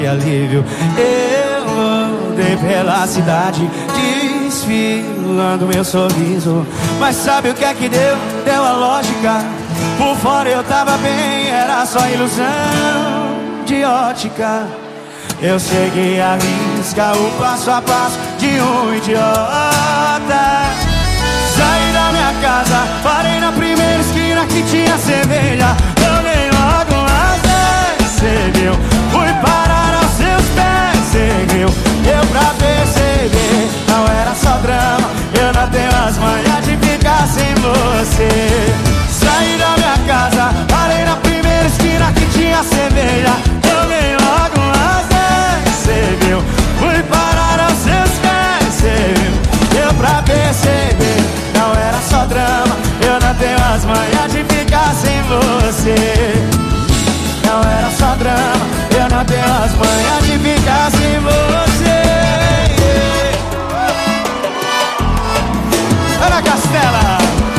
alívio. Eu andei pela cidade desfilando meu sorriso, mas sabe o que é que deu? Deu a lógica. Por fora eu tava bem, era só ilusão de ótica. Eu segui a risca, o passo a passo de um idiota. Saí da minha casa, parei na primeira esquina que tinha cerveja. Tomei logo umas 10, cê viu? Fui parar aos seus pés, cê viu? Deu pra perceber, não era só drama. Eu não tenho as manhas de ficar sem você. Saí da minha casa, parei na primeira esquina que tinha cerveja. Tomei logo umas 10, cê viu? Fui parar aos seus pés, cê viu? Deu pra perceber, não era só drama. Eu não tenho as manhas de ficar sem você. Não era só drama, eu não tenho as manhas de ficar sem você. Ana Castela.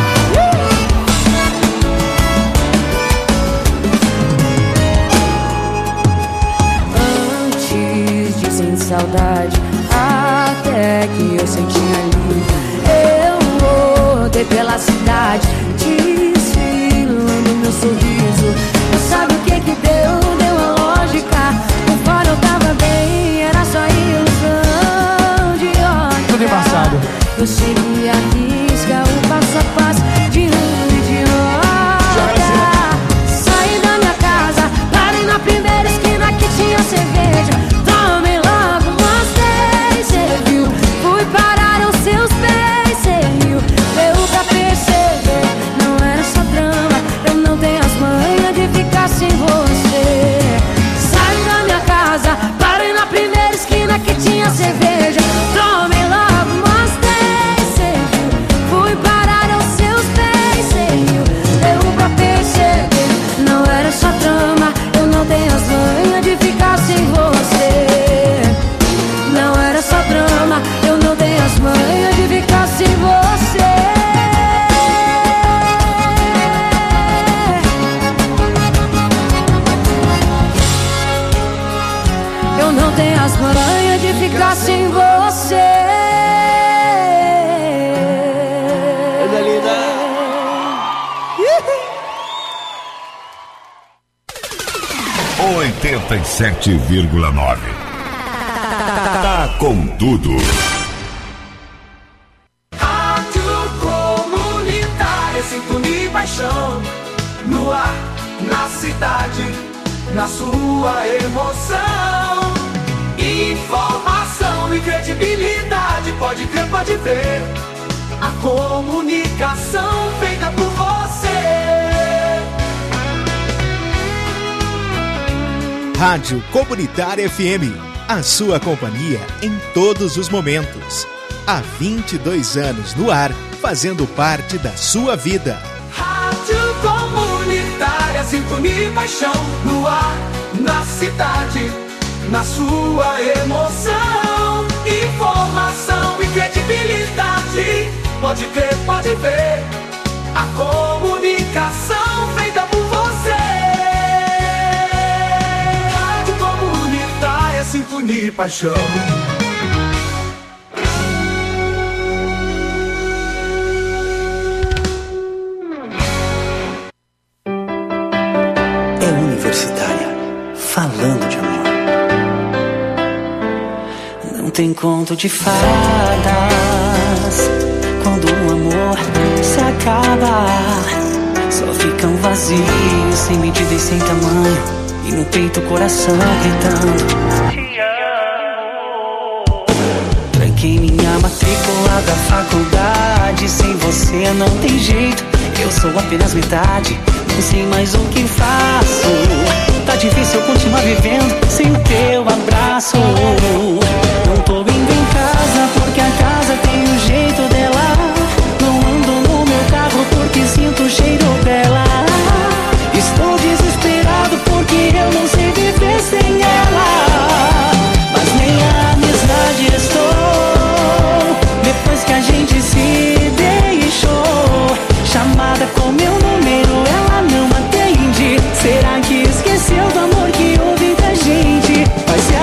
Antes de sentir saudade, até que eu senti alívio. Eu rodei pela cidade, desfilando meu sorriso. Mas sabe o que que deu? Deu a lógica. Por fora eu tava bem, era só ilusão de ótica. Tudo embaçado. Eu segui a risca, o passo a passo de um idiota. Saí da minha casa, parei na primeira esquina que tinha cerveja. Tomei logo umas 10, cê viu? Fui parar aos seus pés, cê viu? Deu pra perceber, não era só drama. Eu não tenho as manhas de ficar sem você. Saí da minha casa, parei na primeira esquina que tinha cerveja. Tomei logo umas 10, cê viu? Fui parar aos seus pés, cê viu? Deu pra perceber, não era só drama. Eu não tenho as manhas de ficar sem você. Não era só drama, eu não tenho as manhas de ficar sem você. Eu não tenho as manhas de ficar sem você. Coisa linda. 87,9. Tá com tudo. Rádio Comunitária, sintonia e paixão. No ar, na cidade, na sua emoção. Informação e credibilidade, pode crer, pode ver. A comunicação feita por você. Rádio Comunitária FM, a sua companhia em todos os momentos. Há 22 anos no ar, fazendo parte da sua vida. Rádio Comunitária, sintonia e paixão. No ar, na cidade, na sua emoção. Informação e credibilidade, pode crer, pode ver. A comunicação feita por você. Rádio Comunitária, sintonia e paixão. É universitária, falando de amor. Não tem conto de fadas quando o amor se acaba. Só ficam vazios, sem medida e sem tamanho, e no peito o coração gritando: te amo. Tranquei minha matrícula da faculdade. Sem você não tem jeito, eu sou apenas metade. Não sei mais o que faço. Tá difícil eu continuar vivendo sem o teu abraço. Não tô indo em casa porque a casa tem o jeito dela. Não ando no meu carro porque sinto o cheiro dela. Estou desesperado porque eu não sei viver sem ela. Mas nem a amizade estou. Depois que a gente se deixou, chamada com meu número ela não atende. Será que esqueceu do amor que houve entre a gente? Vai se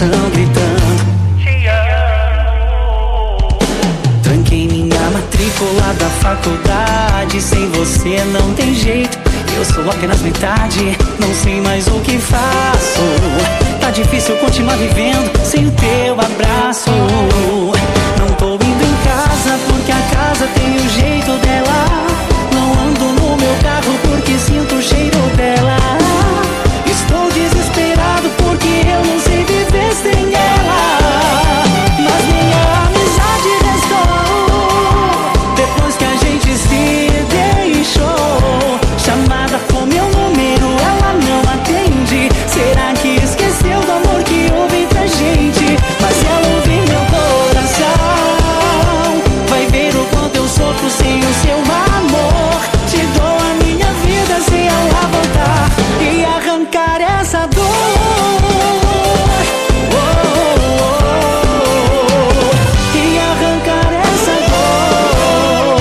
coração gritando te amo. Tranquei minha matrícula da faculdade, sem você não tem jeito, eu sou apenas metade, não sei mais o que faço. Tá difícil continuar vivendo sem o teu abraço. Não tô indo em casa porque a casa tem o jeito dela. Não ando no meu carro porque sinto o cheiro dela. Estou desesperado porque eu não sei viver sem ela. Mas minha amizade restou depois que a gente se deixou. Chamada com meu número, ela não atende. Será que esqueceu do amor que houve entre a gente? Mas se ela ouvir meu coração, vai ver o quanto eu sofro sem o seu amor. Te dou a minha vida se ela voltar e arrancar essa dor. E arrancar essa dor.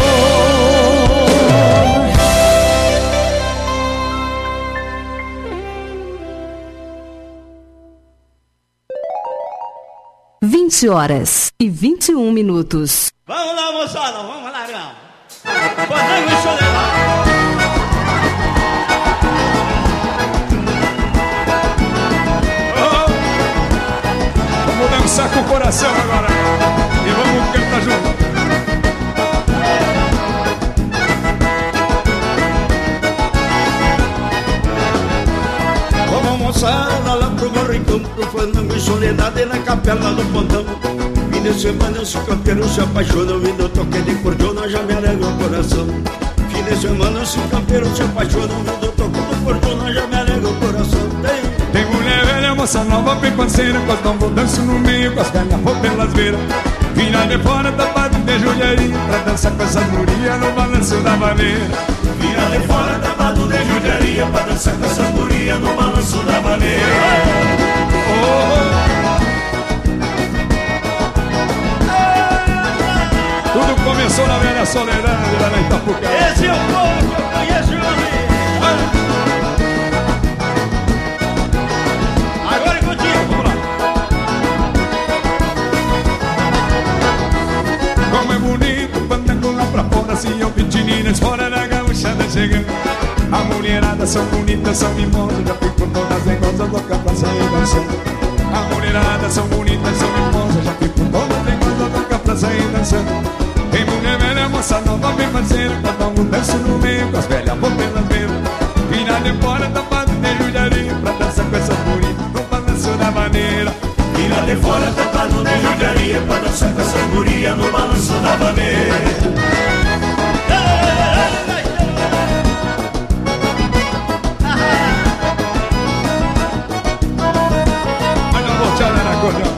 20h21. Vamos lá, moçada, vamos lá, não. Fandango e Soledade. Vamos dançar com o coração agora e vamos cantar junto. Vamos moçada lá pro meu rincão, pro Fandango e Soledade na capela do Pontão. Fim de semana os campeiros se apaixonam, vindo toque de cordiona já me alegra o coração. Fim de semana os campeiros se apaixonam, vindo toque de cordiona já me alegra o coração. Tem mulher velha, moça nova, bem parceira, com as tambor danço no meio, com as velhas vou pelas beiras. Vira de fora, tapado de judiaria, pra dançar com essas gurias no balanço da maneira. Vira de fora, tapado de judiaria, pra dançar com essas gurias no balanço da maneira. Tudo começou na velha Soledade, lá na Itapuca. Esse é o povo que eu conheço, meu amigo. Agora é contigo, vamos lá. Como é bonito, Fandango lá pra fora, se eu vi meninas fora da gauchada chegando. A mulherada são bonitas, são mimosas, já fico todas negosas, louca pra sair dançando. A mulherada são bonitas, são mimosas, já fico todas negosas, louca pra sair dançando. Tem mulher velha, moça nova, bem parceira, cada um dança no meio, com as velhas vão pelas beiras. Vira de fora, tapado de judiaria, pra dançar com essas bonitas, no balanço da maneira. Vira de fora, tapado de judiaria, pra dançar com essa guria no balanço da maneira. Olha a boteada na cordão.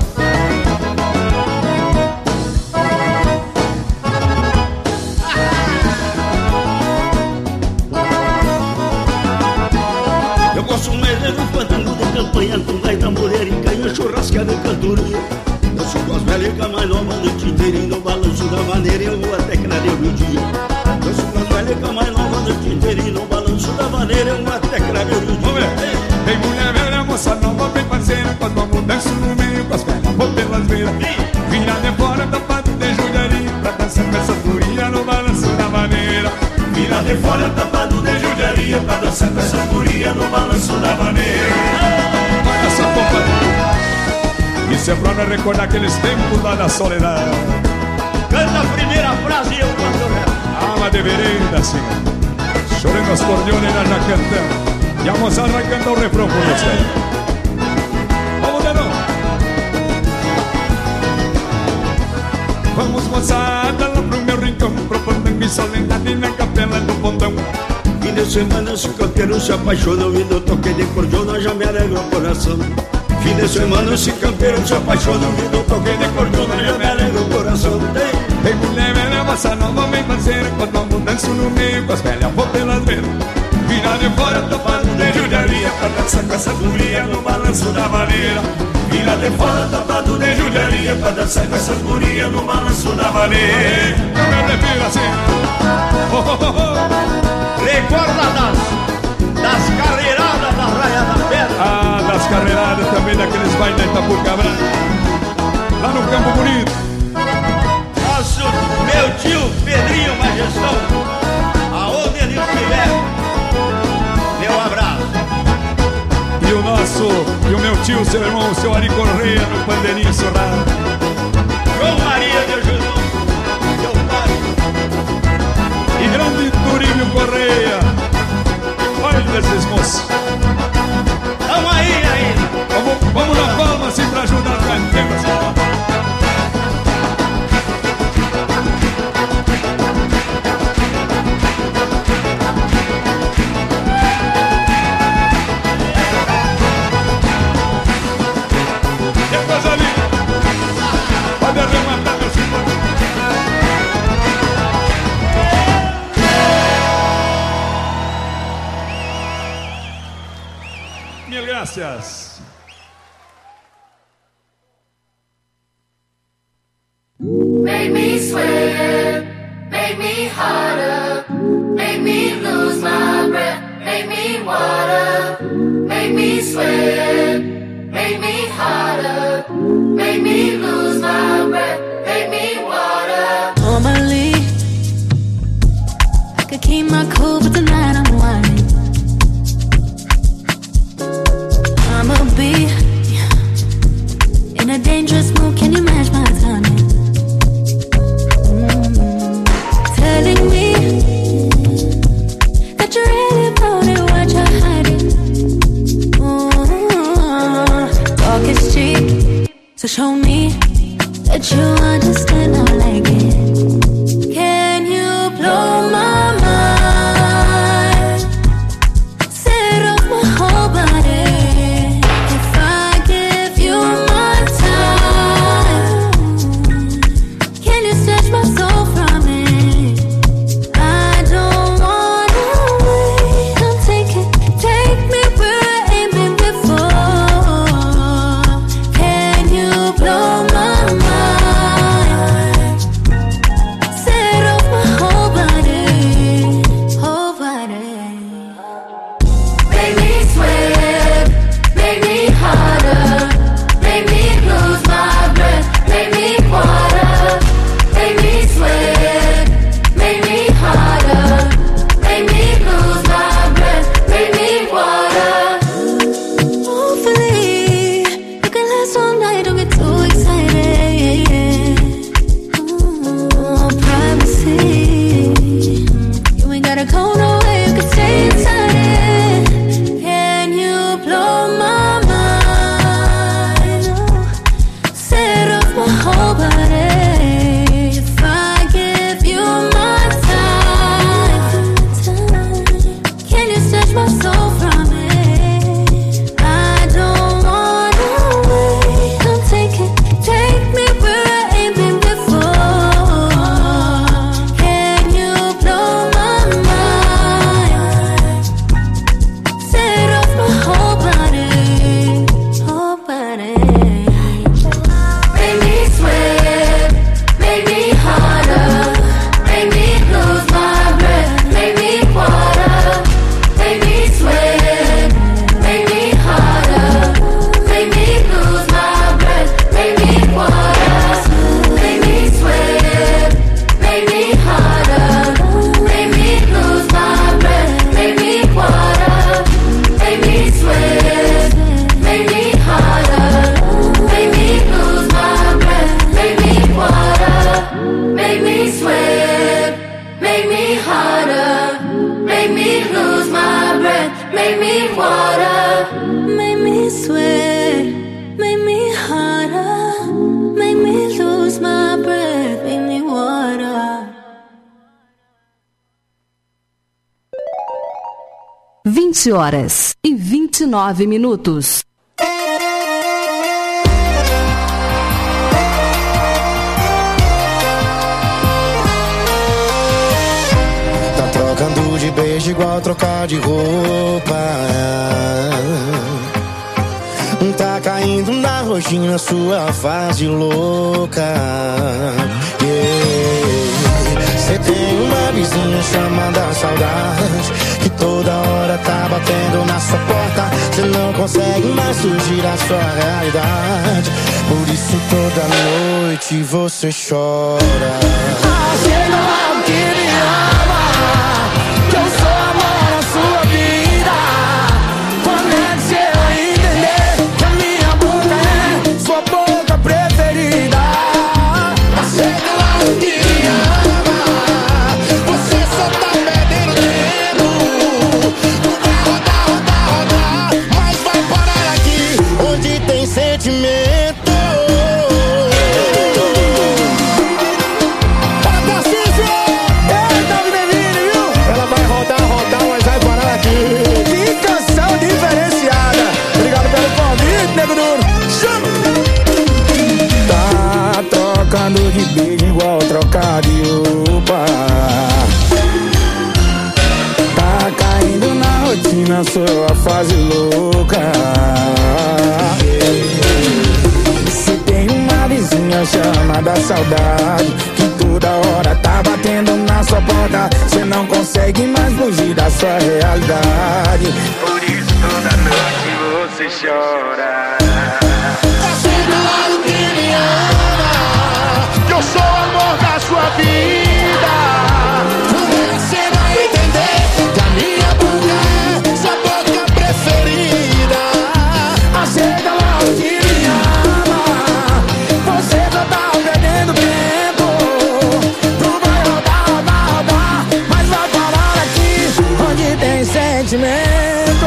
Eu gosto mais de um fandango de campanha, com gaita, mulher e canha, churrasqueada e cantoria. Danço com as velhas mais novas, noite inteirinha, no balanço da maneira, eu vou até clarear o dia. Danço com as velhas mais novas, noite inteirinha, no balanço da maneira, eu vou até clarear o dia. Tem mulher velha, moça nova, bem parceira, com as mãos danço no meio, com as velhas vou pelas beiras. Vira de fora, tapado de judiaria, pra dançar com essa guria no balanço da maneira. Vira de fora, tapado de judiaria, pra dançar com essa guria no balanço da maneira. Olha essa companhia. Isso é pra me recordar aqueles tempos lá da Soledade. Canta a primeira frase e eu canto ela. Alma de vereda, assim. Chorando as cordiones, nós já cantamos. E a moçada vai cantar o refrão por você. Vamos, Dedão. Vamos, moçada, lá pro meu rincão, pro Fandango e Soledade na capela do Pontão. Fim de semana os campeiros se apaixonam, vindo toque de cordiona já me alegra o coração. Fim de semana os campeiros se apaixonam, vindo toque de cordiona já me alegra o coração. Tem mulher velha, moça nova, bem parceira, com as mãos danço no meio, com as velhas vou pelas beiras. Vira de fora, tapado de judiaria, pra dançar com essa guria no balanço da maneira. Vira de fora, tapado de judiaria, pra dançar com essa guria no balanço da maneira. Eu me prefiro assim. Recorda das carreiradas da Raia da Pedra. Ah, das carreiradas também, daqueles bailes da Itapuca Branca. coração, aonde ele estiver, meu abraço. E o meu tio, seu irmão, o seu Ari Correia, no Pandeirinho Sorrado. João Maria de Jesus, meu pai. E grande Turíbio Correia. Olha esses moços. Tamo aí ainda. Vamos na palma assim pra ajudar a cantar. Mil gracias. Make me sweat, make me harder, make me lose my breath, make me water, make me sweat, make me harder, make me lose my breath, make me water. Normally, I could keep my cool, but tonight I'm whining. I'ma be in a dangerous mood, can you match my timing? Telling me that you really about it, what you're hiding. Talk is cheap, so show me that you understand, I like it. Can you blow my mind? Set off my whole body. If I give you my time, can you snatch my soul from me? I don't wanna wait. Come take me where I ain't been before. Can you blow my mind? Set off my whole body, whole body. Make me sweat, make me harder, make me lose my breath, make me water, make me sweat, make me harder, make me lose my breath, make me water. Hopefully, you can last all night, don't get too excited. Privacy, you ain't gotta go nowhere, you can stay inside it. Can you blow my mind? Set off my whole body. If I give you my time, can you snatch my soul from me? I don't wanna wait. Come take me where I ain't been before. Can you blow my mind? Set off my whole body, whole body. Make me sweat, make me harder, make me lose my breath, make me water, make me sweat, make me harder, make me lose my breath, make me water, make me sweat, make me harder, make me lose my breath, make me water, make me sweat, make me harder, make me lose my breath, make me water, make me sweat, make me harder, make me lose my breath, make me water, make me sweat, make me harder, make me lose my breath, make me water. 20h29. Tá trocando de beijo igual trocar de roupa. Tá caindo na rotina sua fase louca. Cê tem uma vizinha chamada saudade, que toda hora tá batendo na sua porta. Cê não consegue mais fugir da sua realidade, por isso toda noite você chora. I said, no, I'm giving up. vizinha, sou a fase louca. Se tem uma vizinha chamada saudade, que toda hora tá batendo na sua porta, cê não consegue mais fugir da sua realidade. Por isso toda noite você chora. Aceita logo que me ama, que eu sou o amor da sua vida. Você vai entender que a minha boca é sua boca preferida. Aceita logo que me ama, você só tá perdendo tempo. Tu vai rodar, rodar, rodar, mas vai parar aqui onde tem sentimento.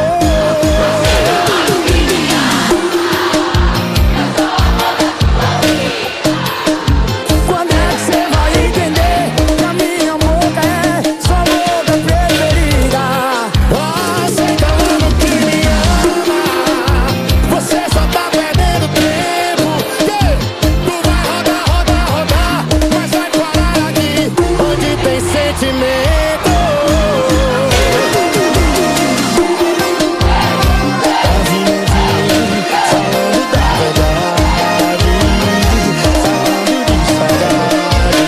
Quando é que você vai entender que a minha boca é sua boca preferida? Aceita logo que me ama, você só tá perdendo tempo. Tu vai rodar, rodar, rodar, mas vai parar aqui onde tem sentimento. Falando da verdade, falando de saudade.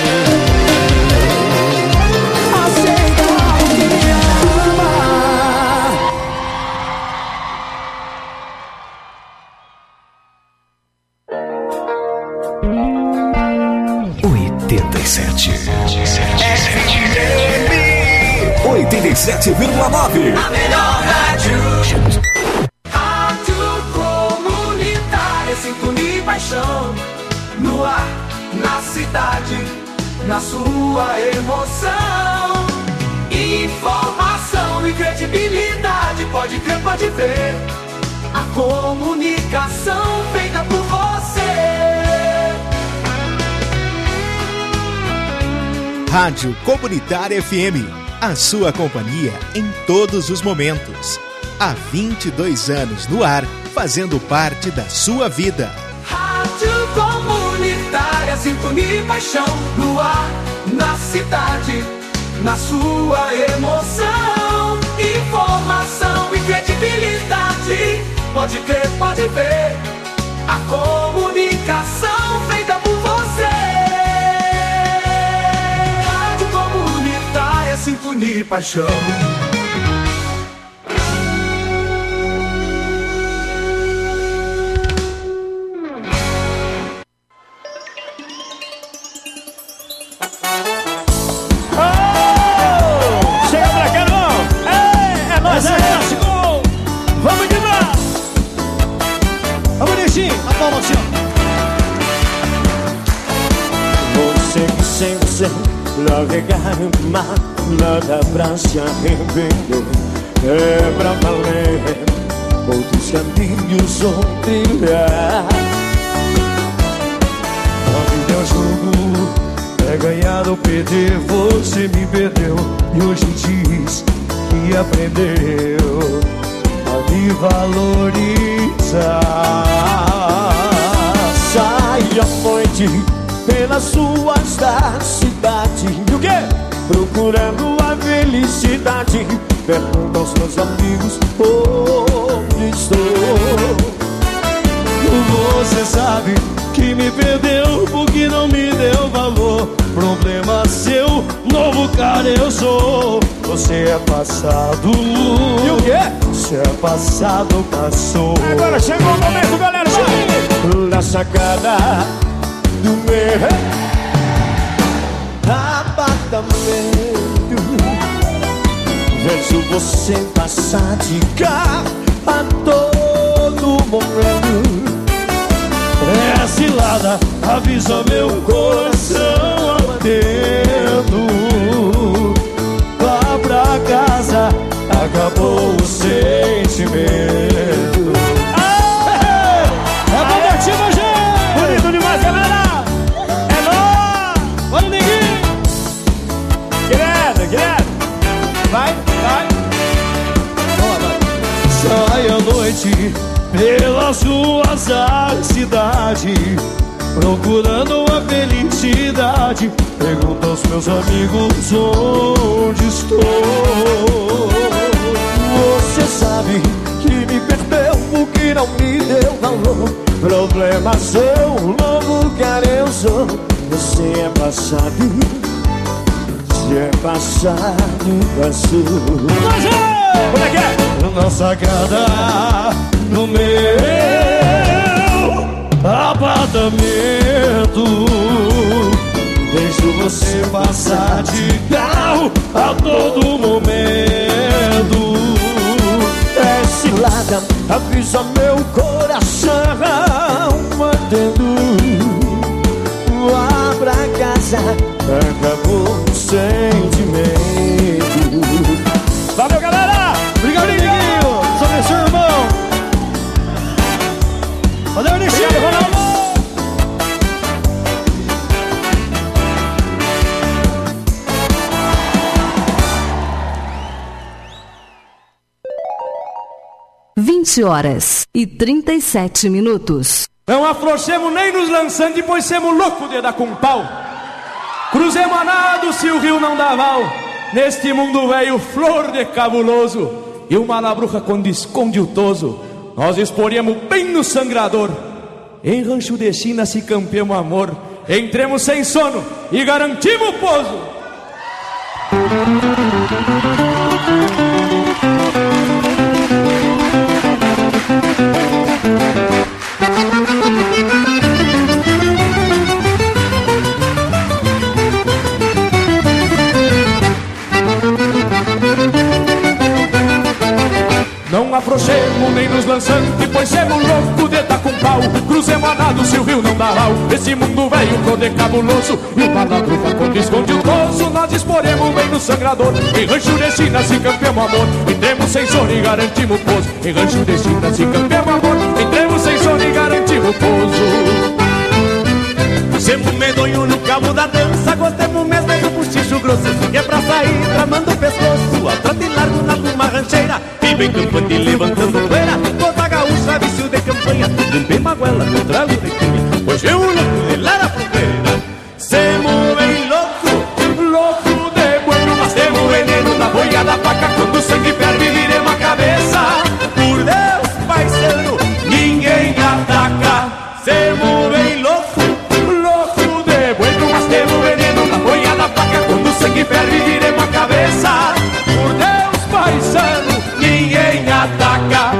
Aceita logo que me ama. 87,9. A melhor rádio. Rádio comunitária, sintonia e paixão. No ar, na cidade, na sua emoção. Informação e credibilidade, pode crer, pode ver. A comunicação feita por você. Rádio Comunitária FM, a sua companhia em todos os momentos. Há 22 anos no ar, fazendo parte da sua vida. Rádio comunitária, sintonia e paixão. No ar, na cidade, na sua emoção. Informação e credibilidade, pode crer, pode ver. A comunicação feita por você. Rádio comunitária, sintonia e paixão. Você que sem você navegar no mar, nada pra se arrepender. É pra valer, outros caminhos vão trilhar. A vida é um jogo, é ganhar ou perder. Você me perdeu e hoje diz que aprendeu a me valorizar. Sai à noite pelas ruas da cidade, e o quê? Procurando a felicidade. Pergunta aos meus amigos onde estou. Você sabe que me perdeu porque não me deu valor. Problema seu, novo cara eu sou. Você é passado. E o quê? Você é passado, passou. Agora chegou o momento, galera, vai! Na sacada do meu apartamento, vejo você passar de carro a todo momento. É cilada, avisa meu coração batendo. Vá pra casa, acabou o sentimento. É negativa, gente! Bonito demais, galera! É nóis! Bora, neguinho! Direto! Vai! Sai à noite pelas ruas da cidade, procurando a felicidade. Pergunta aos meus amigos onde estou. Você sabe Problema seu, louco carenço. Você é passado, se é passado, passou. Como é que é? Nossa casa no meu apartamento. Deixo você passar de carro a todo momento. É cilada, avisa meu coração batendo. Vá pra casa, acabou o sentimento. Valeu, galera! Obrigado, Liguinho! Sobre seu irmão! Valeu, Nicinho! Ronaldo! horas e 37 minutos. Não afrouxemos nem nos lançantes, pois semos loucos de dar com pau. Cruzemos a nado se o rio não dá val. Neste mundo velho, flor de cabuloso. E uma labruja quando esconde o toso, nós esporemos bem no sangrador. Em rancho de China se campeamos amor. Entremos sem sono e garantimos o pouso. Não afrouxemos nem nos lançantes, pois semos loucos de dar com pau. Cruzemos a nado se o rio não dá mal. Esse mundo velho todo é cabuloso. E o paladrufa quando esconde o toso, nós esporemos bem no sangrador. Em rancho de China se campeamos amor. Entremos sem sono e garantimos o pouso. Em rancho de China se campeamos amor. Entremos sem sono e garantimos o pouso. Semos medonho no cabo da dança, gostemos mesmo do buchicho grosso. Que é pra sair tramando o pescoço, a trote largo na turma rancheira. E bem campante levantando poeira, toda gaúcha, vício de campanha. Limpei maguela, com trago de cunha, pois eu louco de lá da fronteira. Semos bem louco, louco de bueno, mas temos veneno na boia da faca. Quando o sangue ferve, viremos a cabeça. Por Deus, paisano, ninguém ataca. Semos bem louco, louco de bueno, mas temos veneno na boia da faca. Quando o sangue ferve, viremos a cabeça. Por Deus, paisano, ninguém ataca.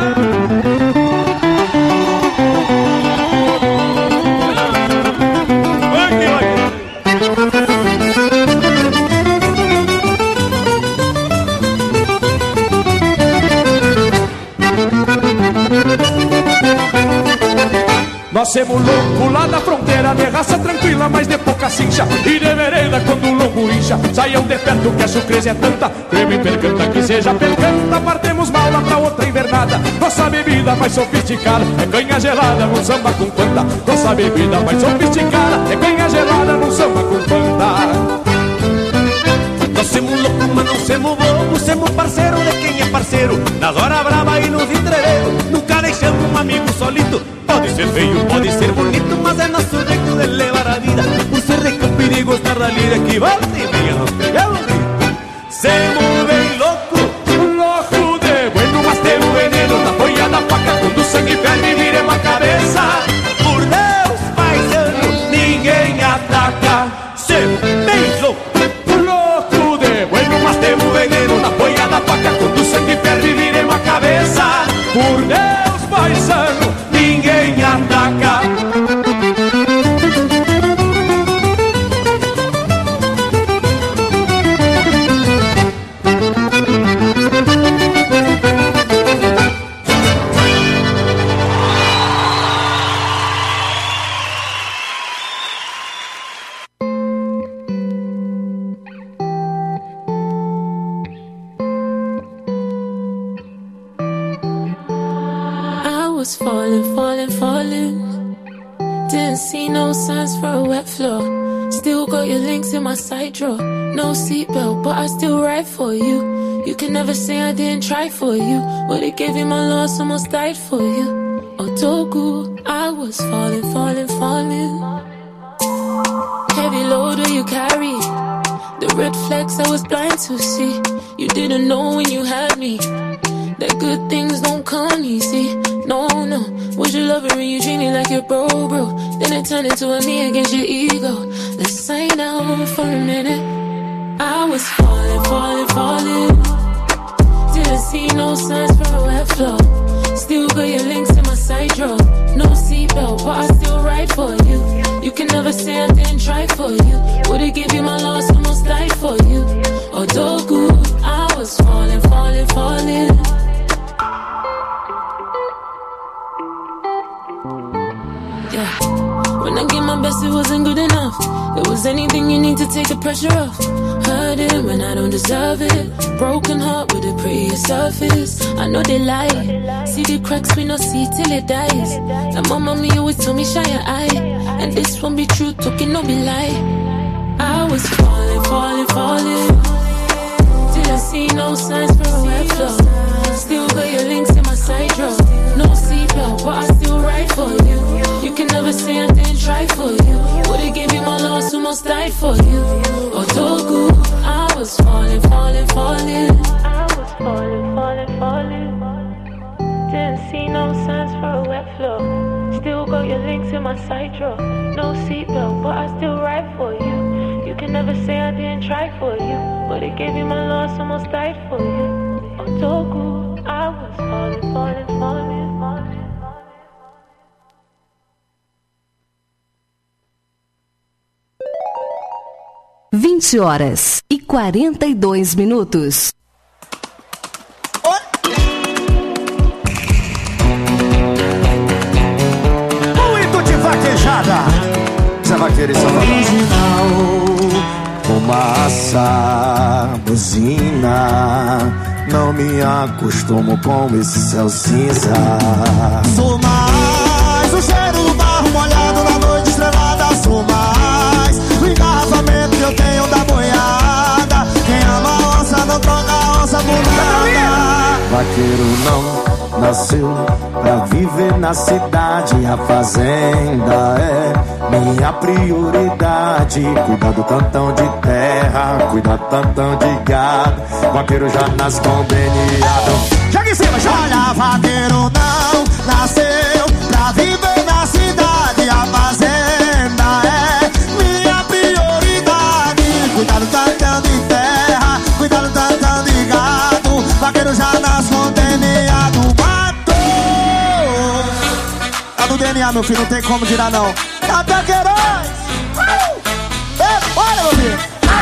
Nós semos loucos lá da fronteira, de raça tranquila, mas de pouca cincha. E de vereda quando o lombo incha, saiam de perto que a surpresa é tanta. Creme percanta que seja percanta, partemos mal lá pra outra invernada. Nossa bebida mais sofisticada é canha gelada num samba com quanta. Nossa bebida mais sofisticada é canha gelada num samba com quanta. Nós semos loucos, mas não semos bobos. Semos parceiro de quem é parceiro, nas horas bravas e nos entreveiros. Nunca deixamos um amigo solito. Pode ser feio, pode ser bonito, mas é nosso jeito de levar a vida. Por ser rico, perigo estar da lira, que volta e meia nos pegamos um grito. Semos bem louco, louco de bueno, mas temos veneno na boia da faca. Quando o sangue ferve, viremos a cabeça. Por Deus, paisano, ninguém ataca. Semos bem louco, louco de bueno, mas temos veneno na boia da faca. Quando o sangue ferve, viremos a cabeça. Por Deus, paisano, ninguém ataca. Was falling, falling, falling. Didn't see no signs for a wet floor. Still got your links in my side drawer. No seatbelt, but I still ride for you. You can never say I didn't try for you. But it gave you my loss, almost died for you. Otoku, I was falling, falling, falling. Heavy load will you carry? The red flags I was blind to see. You didn't know when you had me that good things don't come easy. No, no, Was your lover and you treat me like your bro? Then it turned into a me against your ego. Let's sign out for a minute. I was falling. Didn't see no signs for a wet floor. Still got your links in my side drawer. No seatbelt, but I still ride for you. You can never say I didn't try for you. Would've give you my lost, almost died for you. Odogu, I was falling. Yeah. When I gave my best, it wasn't good enough. It was anything you need to take the pressure off. Hurting when I don't deserve it. Broken heart with a prettier surface. I know they lie. See the cracks, we no see till it dies. And my mommy always told me shine your eye. And this won't be true, talking no be lie. I was falling. Didn't see no signs for a wet floor. Still got your links in my side drawer. No seatbelt, but I still ride for you. You can never say I didn't try for you. Would've gave you my lost, almost died for you. Otogu, I was falling. I was falling. Didn't see no signs for a wet floor. Still got your links in my side drawer. No seatbelt, but I still ride for you. You can never say I didn't try for you. Would've gave you my lost, almost died for you. Otogu, I was falling. 20h42. Muito de vaquejada. Zé Vaqueiro e Salvador. Original, fumaça, buzina. Não me acostumo com esse céu cinza. Sou mais o cheiro do barro molhado na noite estrelada. Sou mais o engarrafamento que eu tenho da boiada. Quem ama a onça não troca a onça por nada. Vaqueiro não nasceu pra viver na cidade. A fazenda é minha prioridade. Cuidar do tantão de terra, cuidar do tantão de gado. Vaqueiro já nasce conveniado. Joga em cima, joga! Olha, vaqueiro não nasceu pra viver na cidade. A fazenda é minha prioridade. Cuidar do tantão de terra, cuidar do tantão de gado. Vaqueiro já nasce conveniado. Do DNA, meu filho, não tem como tirar não. Até Queiroz! Olha, meu filho!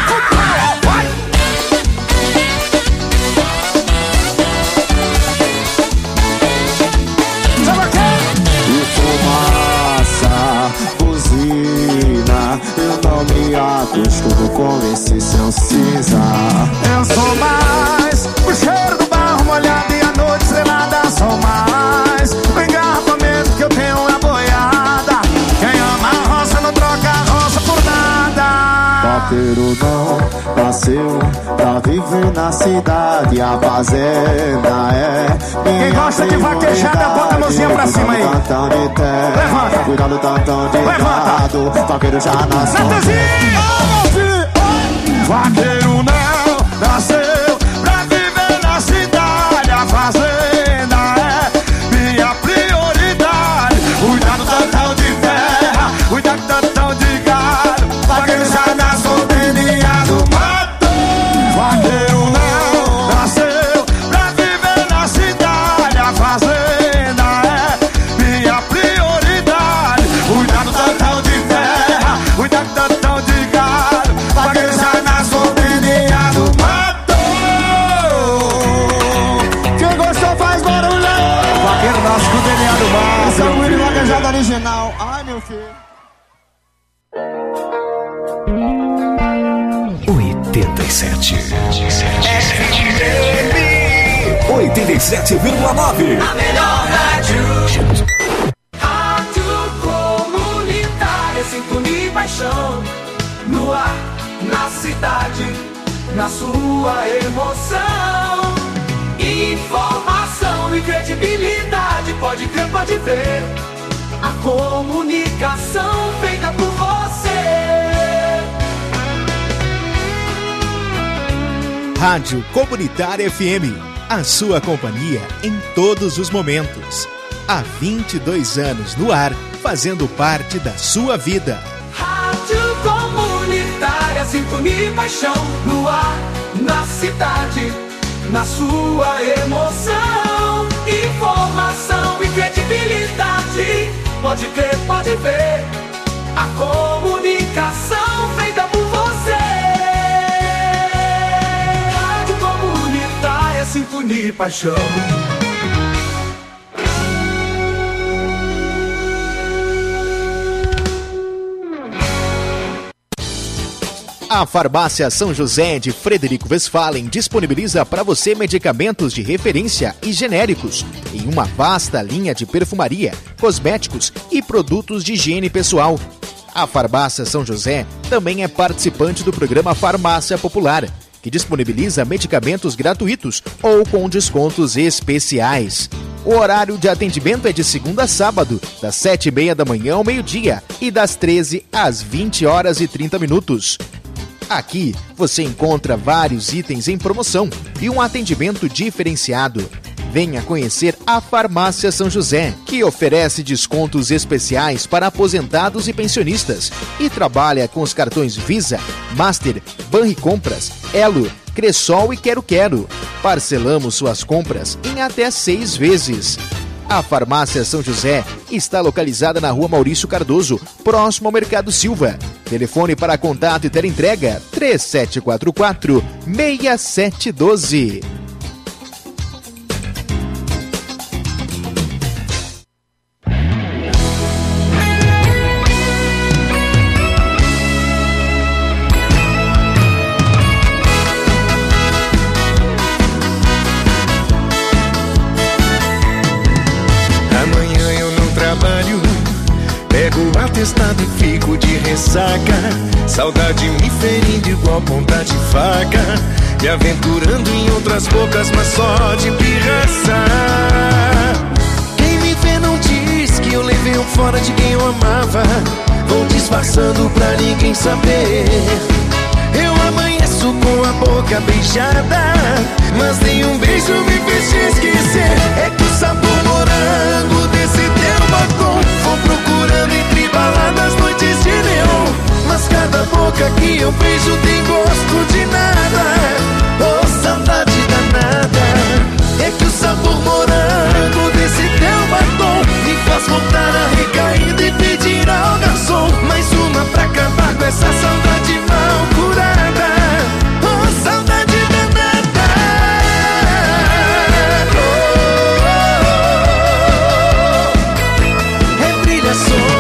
E fumaça, buzina. Eu não me acostumo com esse céu cinza. Eu sou mais o cheiro do barro molhado e a noite estrelada. Sou mais o engarrafamento que eu tenho na boiada. Quem ama a roça não troca a roça por nada. Vaqueiro não nasceu pra viver na cidade. A fazenda é minha. Quem gosta de vaquejada, bota a mãozinha pra cima aí. Levanta. Cuidado do tantão de gado. Vaqueiro já nasceu. Vaqueiro não nasceu pra viver na cidade. A fazenda é minha prioridade. Cuidado do tantão de terra, cuidado do tantão de gado. Vaqueiro já nasceu delineado, matou. Vaqueiro não nasceu pra viver na cidade. A fazenda é minha prioridade. Cuidado do tantão de terra, cuidado do tantão de gado. Vaqueiro já nasceu delineado, matou. Quem gostou faz barulho. Vaqueiro nasce com delineado, matou. Esse é o Willy Vaquejada original. Ai, meu filho. 87,9. A melhor rádio. Rádio comunitária, sintonia e paixão. No ar, na cidade, na sua emoção. Informação e credibilidade, pode crer, pode ver. A comunicação feita por você. Rádio Comunitária FM, a sua companhia em todos os momentos. Há 22 anos no ar, fazendo parte da sua vida. Rádio Comunitária, Sintonia e Paixão, no ar, na cidade, na sua emoção. Informação e credibilidade, pode crer, pode ver. A comunicação feita por você. Rádio Comunitária, Sintonia e Paixão. A Farmácia São José de Frederico Westphalen disponibiliza para você medicamentos de referência e genéricos em uma vasta linha de perfumaria, cosméticos e produtos de higiene pessoal. A Farmácia São José também é participante do programa Farmácia Popular, que disponibiliza medicamentos gratuitos ou com descontos especiais. O horário de atendimento é de segunda a sábado, das 7h30 da manhã ao meio-dia e das 13 às 20h30. Aqui você encontra vários itens em promoção e um atendimento diferenciado. Venha conhecer a Farmácia São José, que oferece descontos especiais para aposentados e pensionistas e trabalha com os cartões Visa, Master, Banricompras, Elo, Cressol e Quero Quero. Parcelamos suas compras em até 6 vezes. A Farmácia São José está localizada na Rua Maurício Cardoso, próximo ao Mercado Silva. Telefone para contato e teleentrega 3744-6712. Atestado e fico de ressaca, saudade me ferindo igual ponta de faca, me aventurando em outras bocas, mas só de pirraça. Quem me vê não diz que eu levei um fora de quem eu amava, vou disfarçando pra ninguém saber. Eu amanheço com a boca beijada, mas nenhum beijo me fez te esquecer. É que o sabor morango desse teu batom vou procurando entre baladas, noites de neon, mas cada boca que eu beijo tem gosto de nada. Oh, saudade danada. É que o sabor morango desse teu batom me faz voltar a recaída e pedir ao garçom mais uma pra acabar com essa saudade mal curada. Oh, saudade danada. Oh, é brilhação.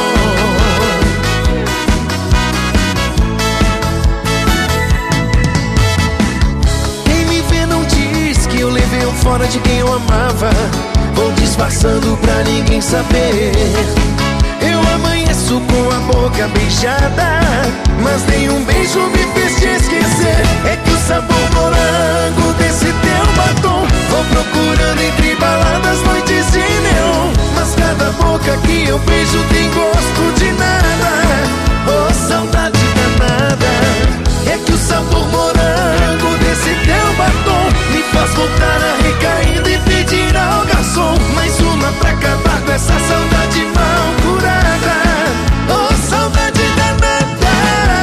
Quem me vê não diz que eu levei um fora de quem eu amava, vou disfarçando pra ninguém saber. Eu amanheço com a boca beijada, mas nenhum beijo me fez te esquecer. É que o sabor morango desse teu batom vou procurando entre baladas, noites de neon, mas cada boca que eu beijo tem gosto de nada. Oh, saudade danada. É que o sabor morango desse teu batom me faz voltar a recaída e pedir ao garçom mais uma pra acabar com essa saudade mal curada. Oh, saudade danada.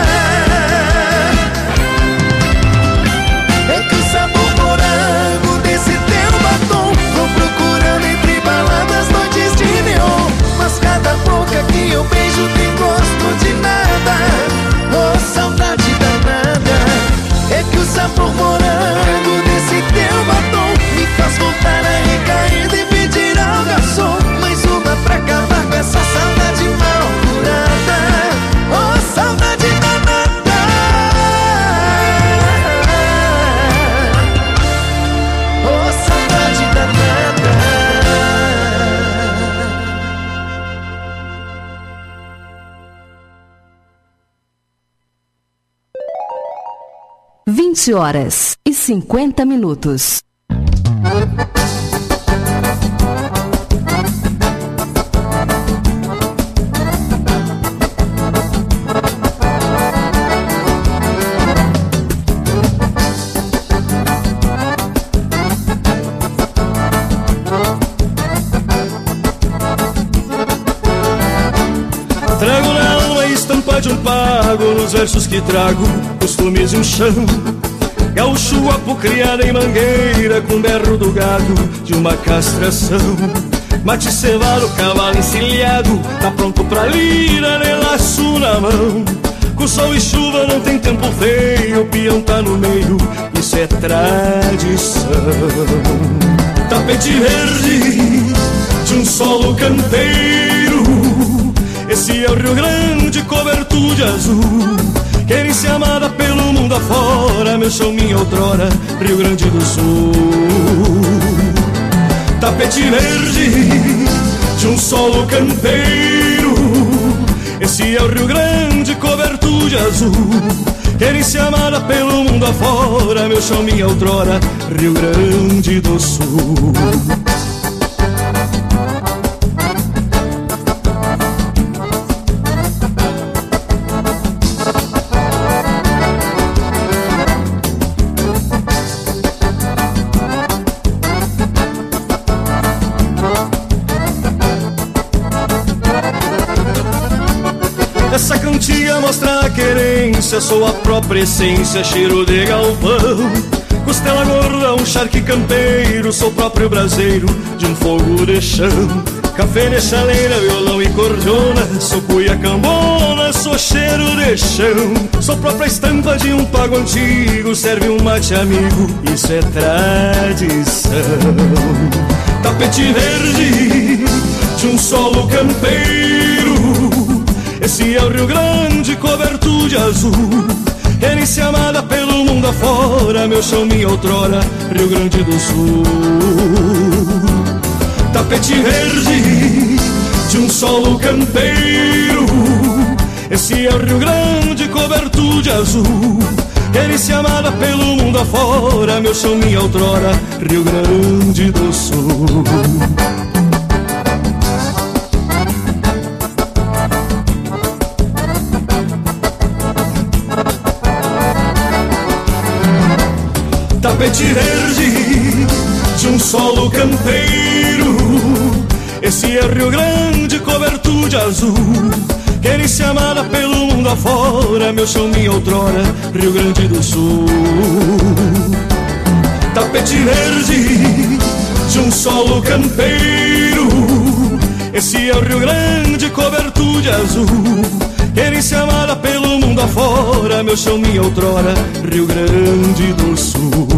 É que o sabor morango desse teu batom vou procurando entre baladas, noites de neon, mas cada boca que eu beijo tem gosto de nada. Oh, saudade danada. É que o sabor morango desse teu batom me faz voltar a recaída e pedir ao garçom mais uma pra acabar com essa saudade mal curada. Oh, saudade danada. Oh, saudade danada. 20h50. de um pago nos versos que trago, costumes de um chão. Gaúcho guapo criado em mangueira, com berro do gado de uma castração. Mate cevado, cavalo encilhado, tá pronto pra lira, de laço na mão. Com sol e chuva não tem tempo feio, o peão tá no meio, isso é tradição. Tapete verde de um solo campeiro, esse é o Rio Grande coberto de azul. Querem-se amada pelo mundo afora, meu chão, minha outrora, Rio Grande do Sul. Tapete verde de um solo campeiro, esse é o Rio Grande coberto de azul. Querem-se amada pelo mundo afora, meu chão, minha outrora, Rio Grande do Sul. Essa cantiga mostra a querência, sou a própria essência, cheiro de galpão. Costela gorda, um charque campeiro, sou próprio braseiro de um fogo de chão. Café de chaleira, violão e cordiona, sou cuia cambona, sou cheiro de chão. Sou própria estampa de um pago antigo, serve um mate amigo, isso é tradição. Tapete verde de um solo campeiro, esse é o Rio Grande coberto de azul. Querem-se amada pelo mundo afora, meu chão, minha outrora, Rio Grande do Sul. Tapete verde de um solo campeiro, esse é o Rio Grande coberto de azul. Querem-se amada pelo mundo afora, meu chão, minha outrora, Rio Grande do Sul. Tapete verde de um solo campeiro, esse é o Rio Grande coberto de azul. Querem-se amada pelo mundo afora, meu chão, minha outrora, Rio Grande do Sul. Tapete verde de um solo campeiro, esse é o Rio Grande coberto de azul. Querem-se amada pelo mundo afora, meu chão, minha outrora, Rio Grande do Sul.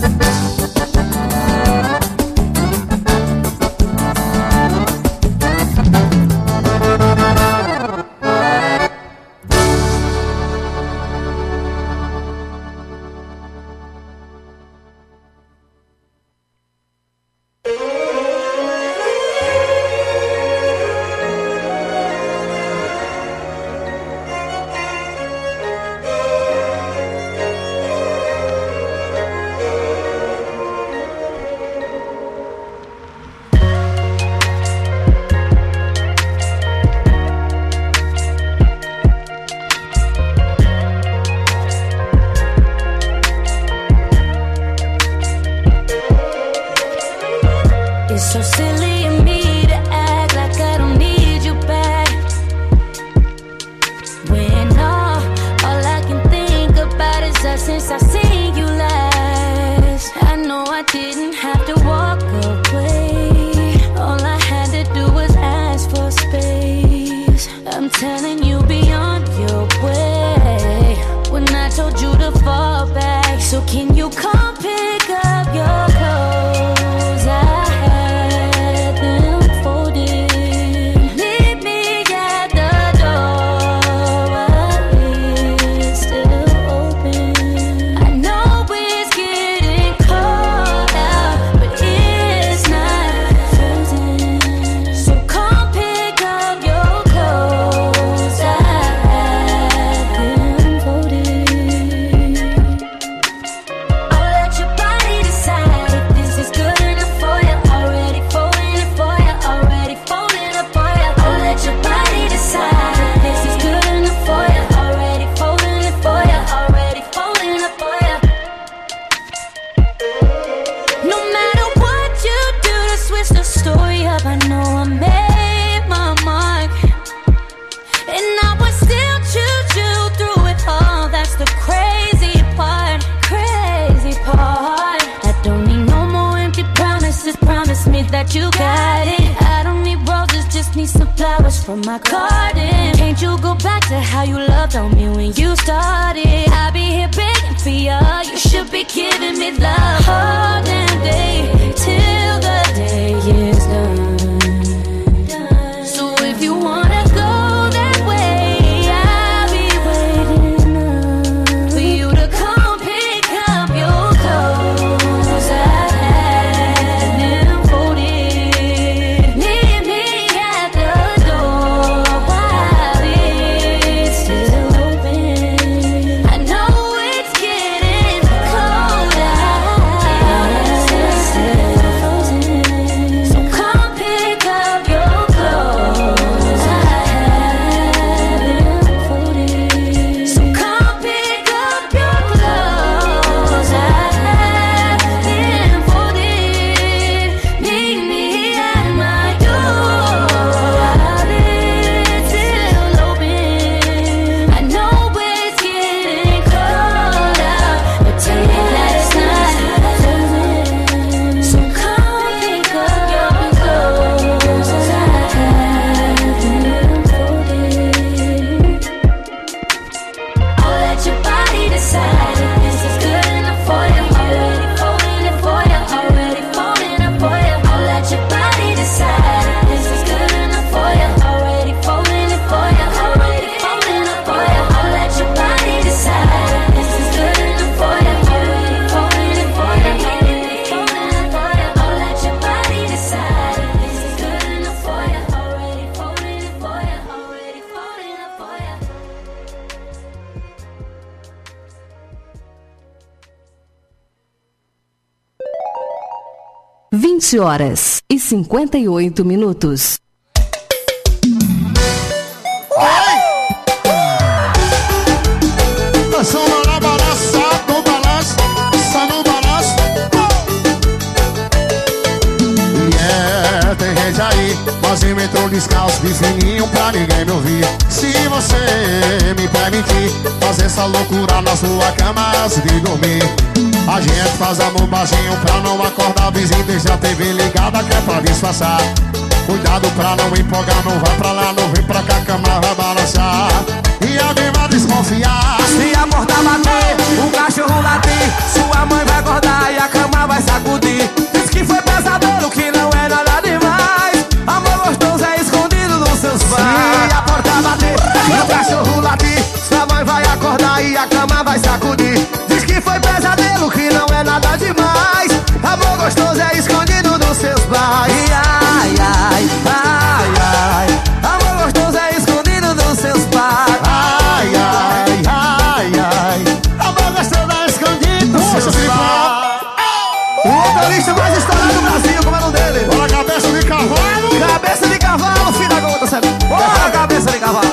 I know I made my mark, and I would still choose that you got it. I don't need roses, just need some flowers from my garden. Can't you go back to how you loved on me when you started? I'll be here begging for you. You should be giving me love all damn day till the day is done. So if you wanna go that way, I'll be waiting up for you to come pick up your clothes. I had them folded. Meet me at the door while it's still open. I know it's getting cold out, it's still frozen. So come pick up your clothes. I had them folded. So come pick up your clothes. I had them folded. Meet me at my door while it's still open. I know it's getting cold out, but tell me that it's not frozen. So come pick up your clothes. I had them folded. I'll let your body decide if this is good enough for you. Already folding it for you. Already folding it for you. I'll let your body decide if this is good enough for you. Already folding it for you. Already folding it for you. I'll let your body decide if this is good enough for you. Already folding it for you. Already folding it for you. I'll let your body decide if this is good enough for you. Already folding it for you. Already folding it for you. 20h58. Só no balanço, no balanço, só no balanço. Yeah, tem gente aí, mas eu entro descalço de fininho pra ninguém me ouvir. Se você me permitir fazer essa loucura na sua cama antes de dormir, a gente faz amor baixinho pra não acordar o vizinho. Deixa a TV ligada que é pra disfarçar. Cuidado pra não empolgar, não vai pra lá, não vem pra cá, a cama vai balançar. E alguém vai desconfiar. Se a porta bater, o cachorro latir, sua mãe vai acordar e a cama vai sacudir. Diz que foi pesadelo, que não é nada demais. Amor gostoso é escondido nos seus pais. Se a porta bater, o cachorro latir, sua mãe vai acordar e a cama vai sacudir. Diz que foi pesadelo, que não é nada demais. Amor gostoso é escondido nos seus pais. Ai, ai, ai, ai. Amor gostoso é escondido nos seus pais. Ai, ai, ai, ai. Amor gostoso é escondido nos seus pais. O motorista mais estourado do Brasil, como é o nome dele? Olha, cabeça de cavalo. Cabeça de cavalo, filho da gota, sabe? Olha, cabeça de cavalo.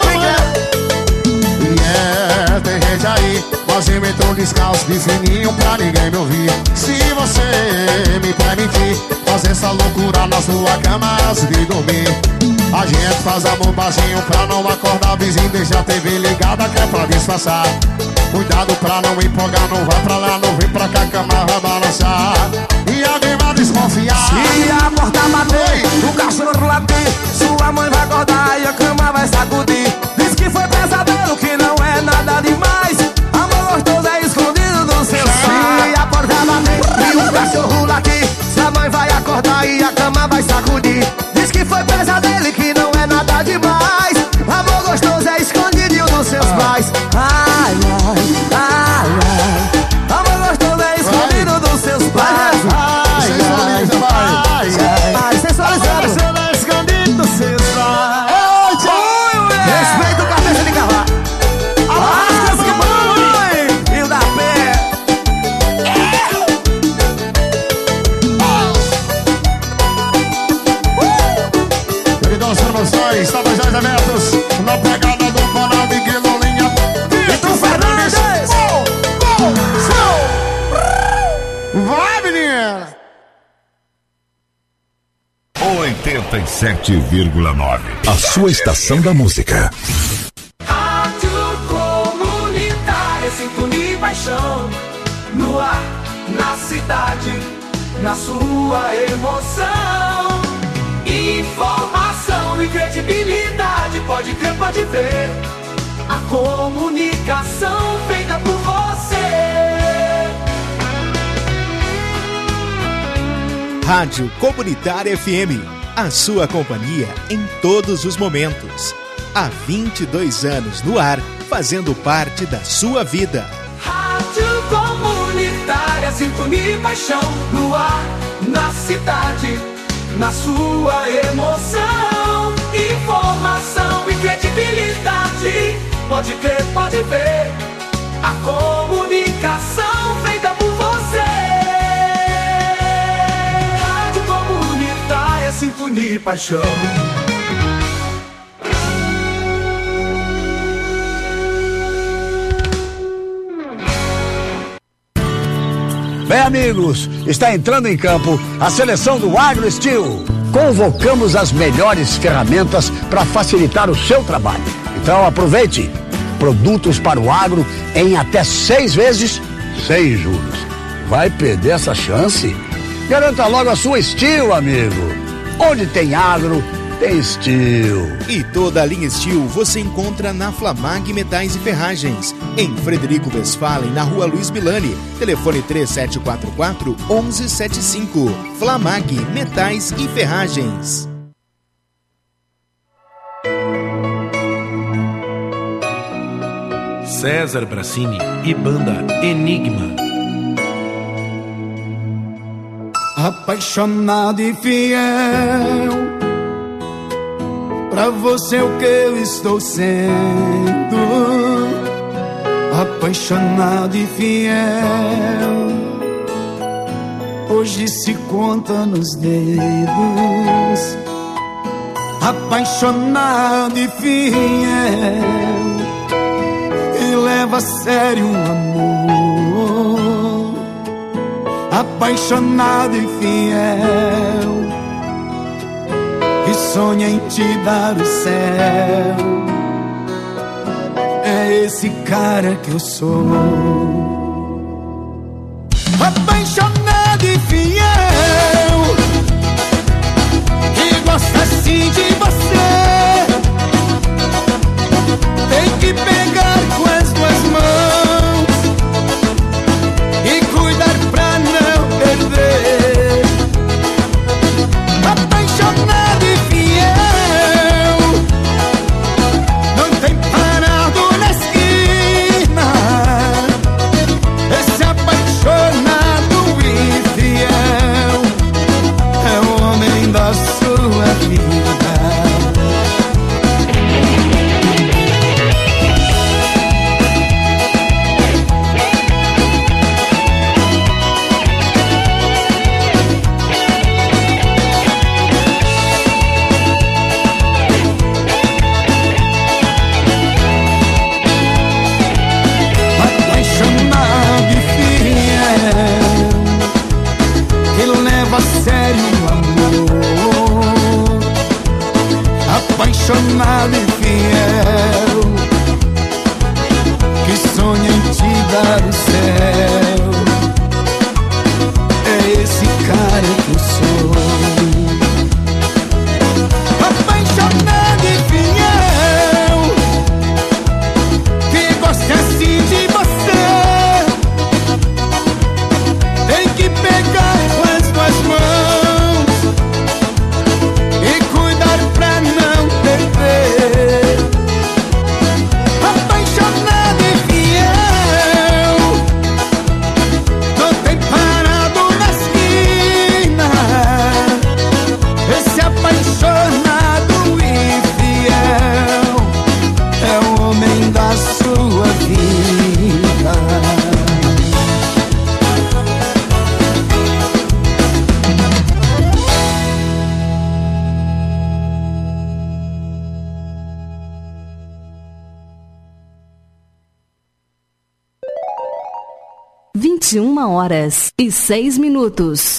Yeah, tem gente aí, mas eu entro descalço de fininho pra ninguém me ouvir. Se você me permitir fazer essa loucura na sua cama antes de dormir, a gente faz amor baixinho pra não acordar o vizinho. Deixa a TV ligada que é pra disfarçar. Cuidado pra não empolgar, não vai pra lá, não vem pra cá, a cama vai balançar. E alguém vai desconfiar. Se a porta bater, o cachorro latir, sua mãe vai acordar e a cama vai sacudir. Diz que foi pesadelo, que não é nada demais. Amor gostoso é escondido nos seus pais. Se a porta bater e o cachorro latir, sua mãe vai acordar e a cama vai sacudir. Diz que foi pesadelo, que não é nada demais. Amor gostoso é escondido nos seus pais. Ai, ai, ai, ai. Amor gostoso é escondido dos seus pais. Ai, Sensualiza, vai. ai, ai. Sensualizando. Escondido dos seus pais. Respeita o cabeça de cavalo. Arrasta que mãe, filho da pé. Queridos promoções, Tabajás Eventos, na pegada do Coral Miguel Linha. Vitor Fernandes. Vai, menina! 87,9. A sua estação da música. Rádio Comunitária, sintonia e paixão. No ar, na cidade, na sua emoção. Informação e credibilidade, pode crer, pode ver. A comunicação feita por você. Rádio Comunitária FM, a sua companhia em todos os momentos. Há 22 anos no ar, fazendo parte da sua vida. Rádio Comunitária, sintonia e paixão no ar, na cidade, na sua emoção. Informação e credibilidade, pode crer, pode ver. A comunicação feita por você. Rádio Comunitária, sintonia e paixão. Bem, amigos, está entrando em campo a seleção do Agro Steel. Convocamos as melhores ferramentas para facilitar o seu trabalho. Então aproveite. Produtos para o agro em até 6 vezes, sem juros. Vai perder essa chance? Garanta logo a sua Steel, amigo. Onde tem agro, tem Steel. E toda a linha Steel você encontra na Flamag Metais e Ferragens, em Frederico Westphalen, na Rua Luiz Milani. Telefone 3744-1175. Flamag Metais e Ferragens. César Bracini e banda Enigma. Apaixonado e fiel, pra você o que eu estou sendo. Apaixonado e fiel, hoje se conta nos dedos. Apaixonado e fiel, e leva a sério um amor. Apaixonado e fiel, que sonha em te dar o céu. É esse cara que eu sou. Apaixonado e fiel, que gosta assim de você. Tem que pegar com as duas mãos e cuidar pra não perder. Apaixonado e fiel, não tem parado na esquina. Esse apaixonado e fiel é o homem da sua vida. Apaixonado e fiel, que sonha em te dar o céu. É esse cara que eu sou. Apaixonado e fiel, que gosta assim de você. Tem que pegar com as duas mãos e cuidar pra não perder. Apaixonado e fiel, não tem parado na esquina. Esse apaixonado e fiel é o homem da sua vida. 21h06.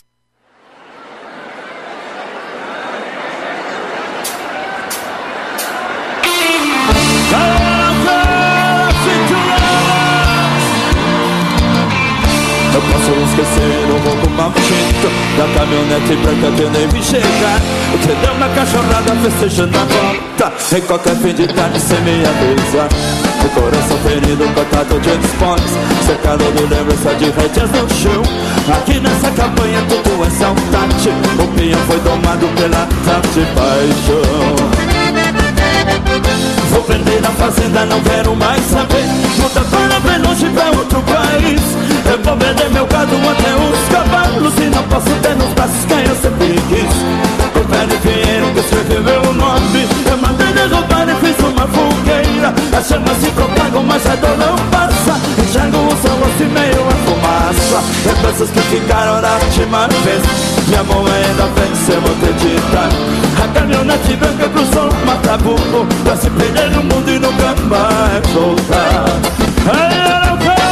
Não posso esquecer o roubo maldito da caminhonete branca que eu nem vi chegar. O que deu na cachorrada festejando a volta em qualquer fim de tarde sem me avisar. O coração ferido, cortado de dispones, cercado de lembrança de rédeas no chão. Aqui nessa campanha tudo é saudade. O pinhão foi domado pela tal de paixão. Vou perder na fazenda, não quero mais saber. Muda para bem longe, pra outro país. Eu vou vender meu gado até os cavalos e não posso ter nos braços quem eu sempre quis. O pé de pinheiro que escreveu meu nome, eu mandei derrubar e fiz uma fogueira. As chamas se propagam, mas a dor não passa. Enxergo o sol rosto e meio a fumaça. Lembranças que ficaram na última vez. Minha mão ainda vence, eu vou acreditar. A caminhonete branca cruzou o Mataburro pra se perder no mundo e nunca mais voltar. Ai, eu não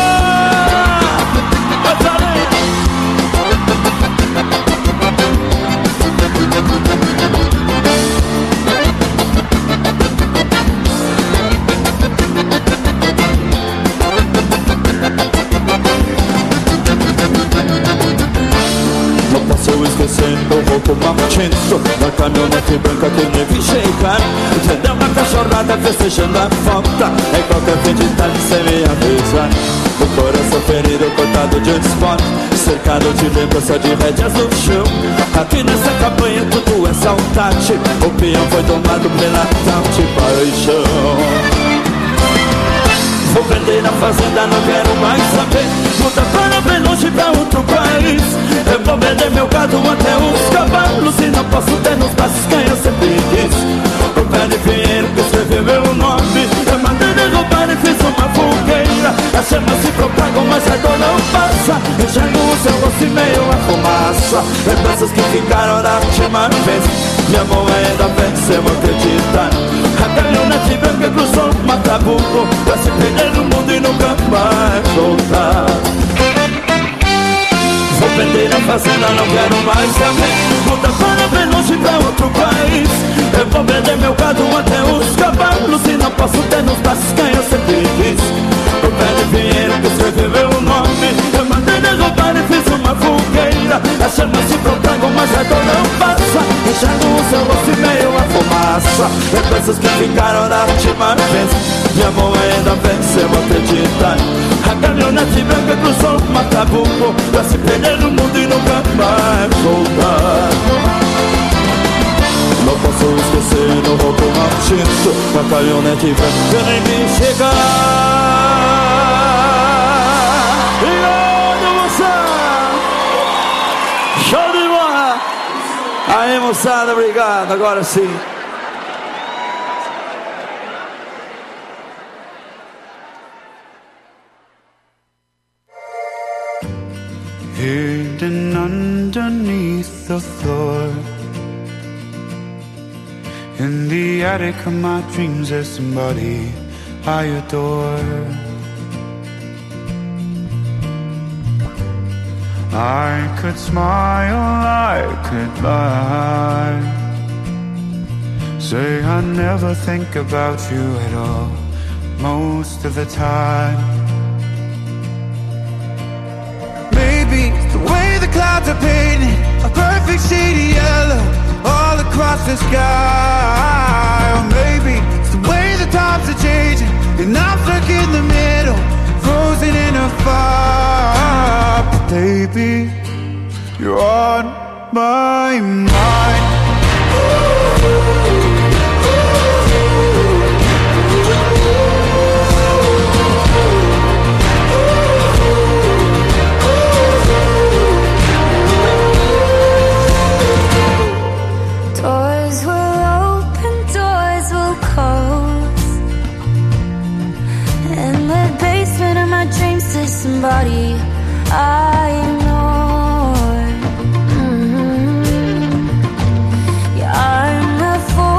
esquecer o roubo maldito da caminhonete branca que nem vi chegar. Entendeu uma cachorrada festejando a falta em qualquer fim de tarde sem me avisar. O coração ferido, cortado de esporte, cercado de lembrança de rédeas no chão. Aqui nessa campanha tudo é saudade. O peão foi domado pela tal de paixão. Vou vender na fazenda, não quero mais saber. Muda para bem longe, pra outro país. Eu vou vender meu gado até os cavalos e não posso ter nos braços quem eu sempre quis. O pé de pinheiro que escreveu meu nome, eu mandei derrubar e fiz uma fogueira. As chamas se propagam, mas a dor não passa. Enxergo o seu rosto e meio a fumaça. Lembranças que ficaram na última vez. Minha mão ainda vence, eu vou acreditar. A caminhonete branca cruzou o Mataburro pra se perder no mundo e nunca mais voltar. Vou vender na fazenda, não quero mais saber. Muda para bem longe, pra outro país. Eu vou vender meu gado até os cavalos e não posso ter nos braços quem eu sempre quis. O pé de pinheiro que escreveu meu nome, eu mandei derrubar e fiz uma fogueira. As chamas se propagam, mas a dor não passa. Enxergo o seu rosto e meio a fumaça. Lembranças que ficaram na última vez. Minha mão ainda vence, eu vou acreditar. A caminhonete branca cruzou o Mataburro pra se perder no mundo e nunca mais voltar. Não posso esquecer o roubo maldito da caminhonete branca que nem me chegar. E moçada, show de bola. Aí, moçada, obrigado, agora sim. Hidden underneath the floor, in the attic of my dreams, there's somebody I adore. I could smile, I could lie, say I never think about you at all, most of the time. Maybe the way the clouds are painted a perfect shade of yellow all across the sky. Or maybe it's the way the times are changing and I'm stuck in the middle, frozen in a fire. But baby, you're on my mind. Doors will open, doors will close. In the basement of my dreams, there's somebody I know. Yeah, I'm a fool.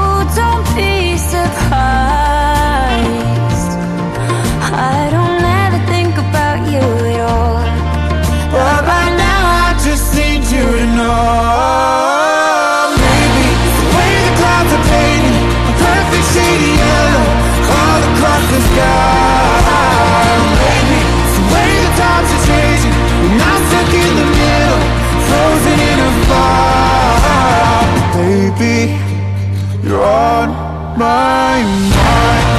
my mind.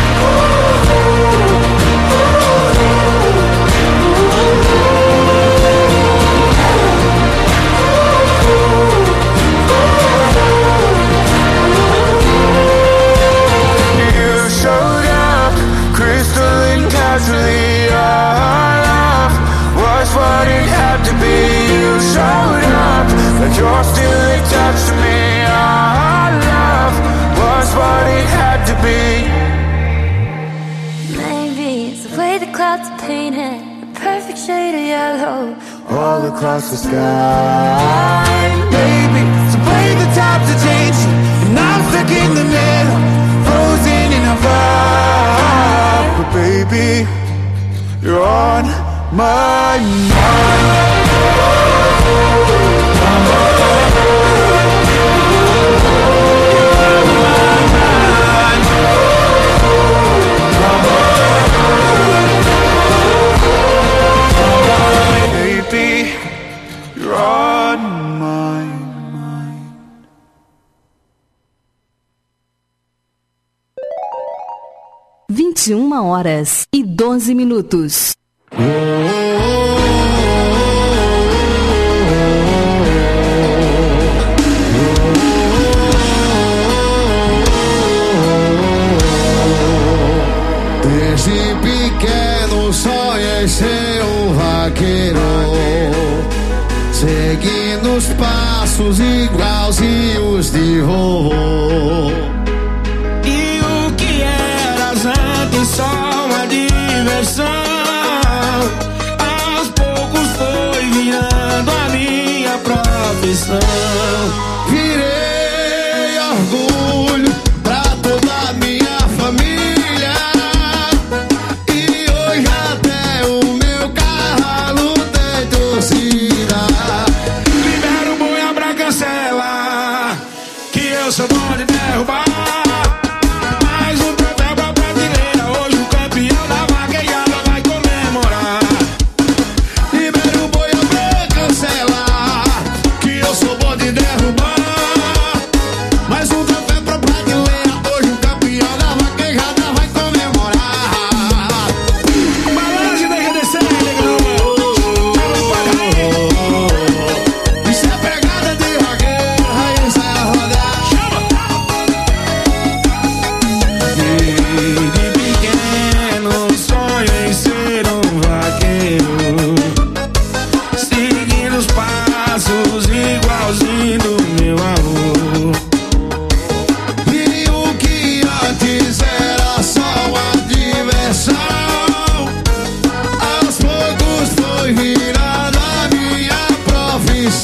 You showed up, crystalline casually. Our love was what it had to be. You showed up, like you're still attached to me. Our love was what it had to be. Maybe it's the way the clouds are painted, a perfect shade of yellow all across the sky. Maybe it's the way the times are changing, and I'm stuck in the middle, frozen in a vibe. But baby, you're on my mind. Baby, you're on my mind. horas e 12 minutos. Desde pequeno sonhei ser vaqueiro, seguindo os passos igualzinhos de vovô. E o que eras antes só uma diversão,